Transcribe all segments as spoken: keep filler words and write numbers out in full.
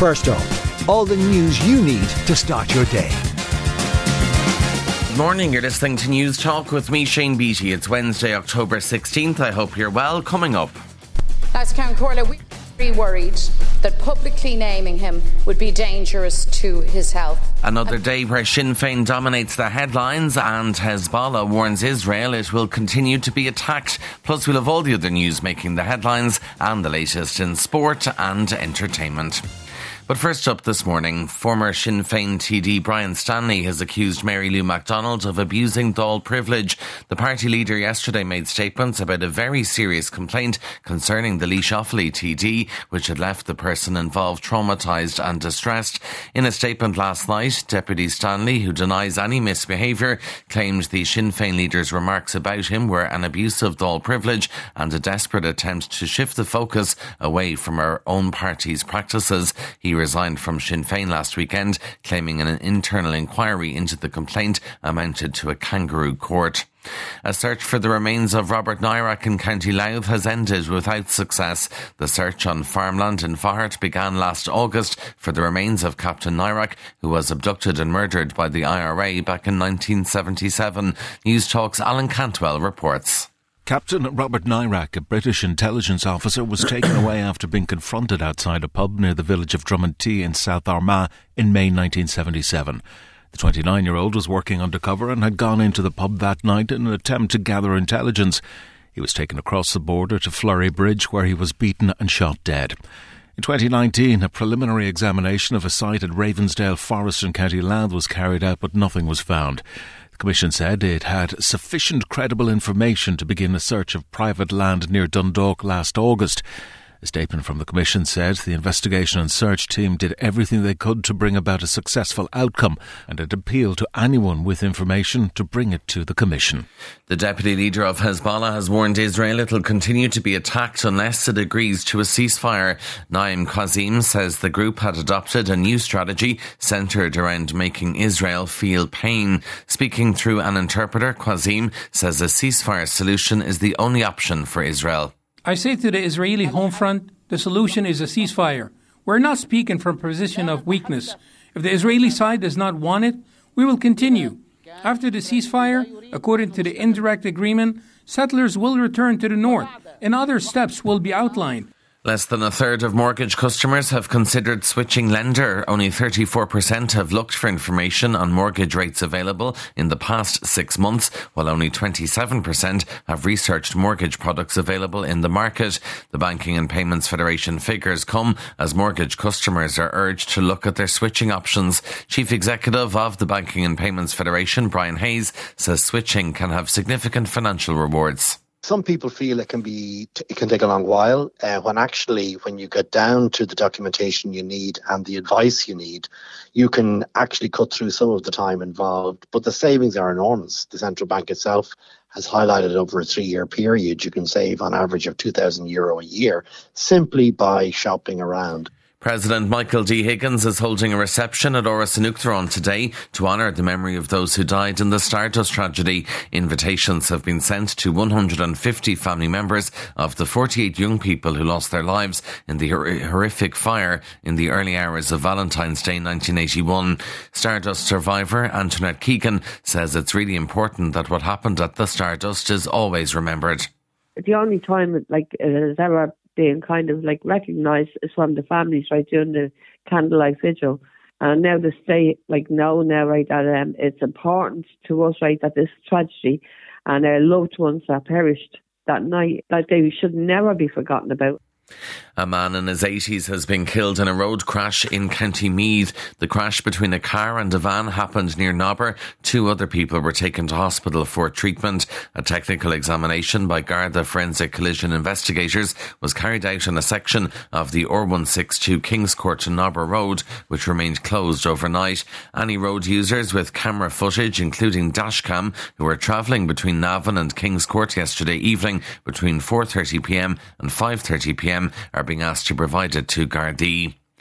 First up, all the news you need to start your day. Good morning, you're listening to News Talk with me, Shane Beattie. It's Wednesday, October sixteenth. I hope you're well. Coming up. As Count Corla, we are worried that publicly naming him would be dangerous to his health. Another day where Sinn Féin dominates the headlines and Hezbollah warns Israel it will continue to be attacked. Plus we'll have all the other news making the headlines and the latest in sport and entertainment. But first up this morning, former Sinn Féin T D Brian Stanley has accused Mary Lou McDonald of abusing Dáil privilege. The party leader yesterday made statements about a very serious complaint concerning the Laois Offaly T D, which had left the person involved traumatised and distressed. In a statement last night, Deputy Stanley, who denies any misbehaviour, claimed the Sinn Féin leader's remarks about him were an abuse of Dáil privilege and a desperate attempt to shift the focus away from our own party's practices. He resigned from Sinn Féin last weekend, claiming an internal inquiry into the complaint amounted to a kangaroo court. A search for the remains of Robert Nairac in County Louth has ended without success. The search on farmland in Fahart began last August for the remains of Captain Nairac, who was abducted and murdered by the I R A back in nineteen seventy-seven. News Talk's Alan Cantwell reports. Captain Robert Nairac, a British intelligence officer, was taken away after being confronted outside a pub near the village of Drummondtee in South Armagh in May nineteen seventy-seven. The twenty-nine-year-old was working undercover and had gone into the pub that night in an attempt to gather intelligence. He was taken across the border to Flurry Bridge, where he was beaten and shot dead. In twenty nineteen, a preliminary examination of a site at Ravensdale Forest in County Louth was carried out, but nothing was found. The Commission said it had sufficient credible information to begin a search of private land near Dundalk last August. A statement from the Commission said the investigation and search team did everything they could to bring about a successful outcome, and it appealed to anyone with information to bring it to the Commission. The deputy leader of Hezbollah has warned Israel it will continue to be attacked unless it agrees to a ceasefire. Naim Qasim says the group had adopted a new strategy centred around making Israel feel pain. Speaking through an interpreter, Qasim says a ceasefire solution is the only option for Israel. I say to the Israeli home front, the solution is a ceasefire. We're not speaking from a position of weakness. If the Israeli side does not want it, we will continue. After the ceasefire, according to the indirect agreement, settlers will return to the north and other steps will be outlined. Less than a third of mortgage customers have considered switching lender. Only thirty-four percent have looked for information on mortgage rates available in the past six months, while only twenty-seven percent have researched mortgage products available in the market. The Banking and Payments Federation figures come as mortgage customers are urged to look at their switching options. Chief Executive of the Banking and Payments Federation, Brian Hayes, says switching can have significant financial rewards. Some people feel it can be, it can take a long while, uh, when actually when you get down to the documentation you need and the advice you need, you can actually cut through some of the time involved. But the savings are enormous. The central bank itself has highlighted over a three-year period you can save on average of two thousand euro a year simply by shopping around. President Michael D. Higgins is holding a reception at Áras an Uachtaráin today to honour the memory of those who died in the Stardust tragedy. Invitations have been sent to one hundred fifty family members of the forty-eight young people who lost their lives in the hor- horrific fire in the early hours of Valentine's Day nineteen eighty-one. Stardust survivor Antoinette Keegan says it's really important that what happened at the Stardust is always remembered. The only time it, like, it has ever being kind of like recognised is from the families right during the candlelight vigil. And now to say like no now right that um, it's important to us right that this tragedy and our loved ones that perished that night, that they should never be forgotten about. A man in his eighties has been killed in a road crash in County Meath. The crash between a car and a van happened near Nobber. Two other people were taken to hospital for treatment. A technical examination by Garda Forensic Collision Investigators was carried out on a section of the R one sixty-two Kings Court to Nobber Road, which remained closed overnight. Any road users with camera footage, including dashcam, who were travelling between Navan and Kings Court yesterday evening between four thirty p m and five thirty p m are being asked to provide it to Gardaí.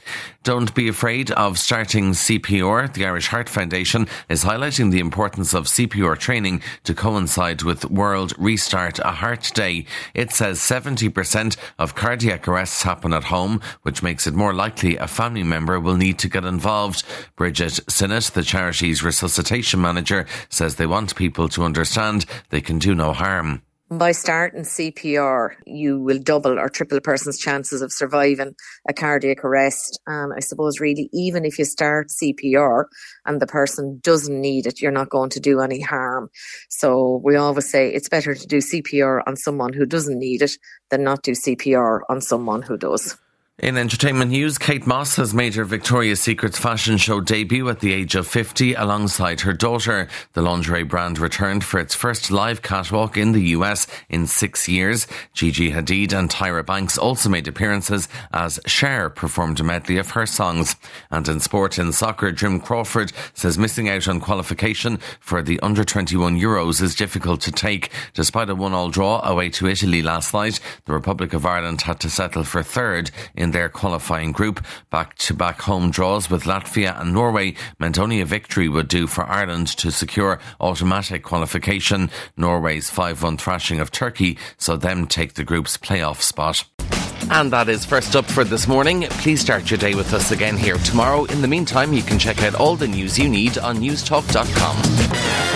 Don't be afraid of starting C P R. The Irish Heart Foundation is highlighting the importance of C P R training to coincide with World Restart a Heart Day. It says seventy percent of cardiac arrests happen at home, which makes it more likely a family member will need to get involved. Bridget Sinnott, the charity's resuscitation manager, says they want people to understand they can do no harm. By starting C P R, you will double or triple a person's chances of surviving a cardiac arrest. And I suppose really, even if you start C P R and the person doesn't need it, you're not going to do any harm. So we always say it's better to do C P R on someone who doesn't need it than not do C P R on someone who does. In entertainment news, Kate Moss has made her Victoria's Secret fashion show debut at the age of fifty alongside her daughter. The lingerie brand returned for its first live catwalk in the U S in six years. Gigi Hadid and Tyra Banks also made appearances as Cher performed a medley of her songs. And in sport, in soccer, Jim Crawford says missing out on qualification for the under twenty-one Euros is difficult to take. Despite a one-all draw away to Italy last night, the Republic of Ireland had to settle for third in their qualifying group. Back-to-back home draws with Latvia and Norway meant only a victory would do for Ireland to secure automatic qualification. Norway's five one thrashing of Turkey saw them take the group's playoff spot. And that is First Up for this morning. Please start your day with us again here tomorrow. In the meantime, you can check out all the news you need on newstalk dot com.